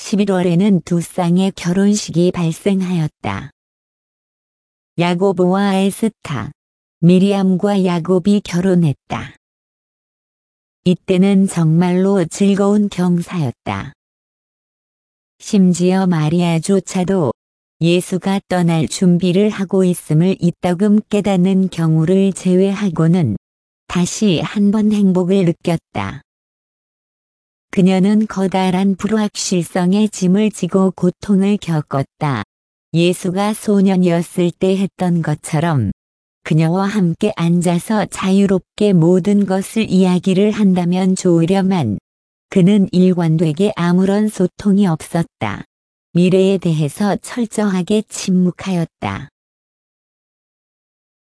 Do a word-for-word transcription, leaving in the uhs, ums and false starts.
십일월에는 두 쌍의 결혼식이 발생하였다. 야고보와 에스타, 미리암과 야곱이 결혼했다. 이때는 정말로 즐거운 경사였다. 심지어 마리아조차도 예수가 떠날 준비를 하고 있음을 이따금 깨닫는 경우를 제외하고는 다시 한 번 행복을 느꼈다. 그녀는 커다란 불확실성의 짐을 지고 고통을 겪었다. 예수가 소년이었을 때 했던 것처럼 그녀와 함께 앉아서 자유롭게 모든 것을 이야기를 한다면 좋으려만 그는 일관되게 아무런 소통이 없었다. 미래에 대해서 철저하게 침묵하였다.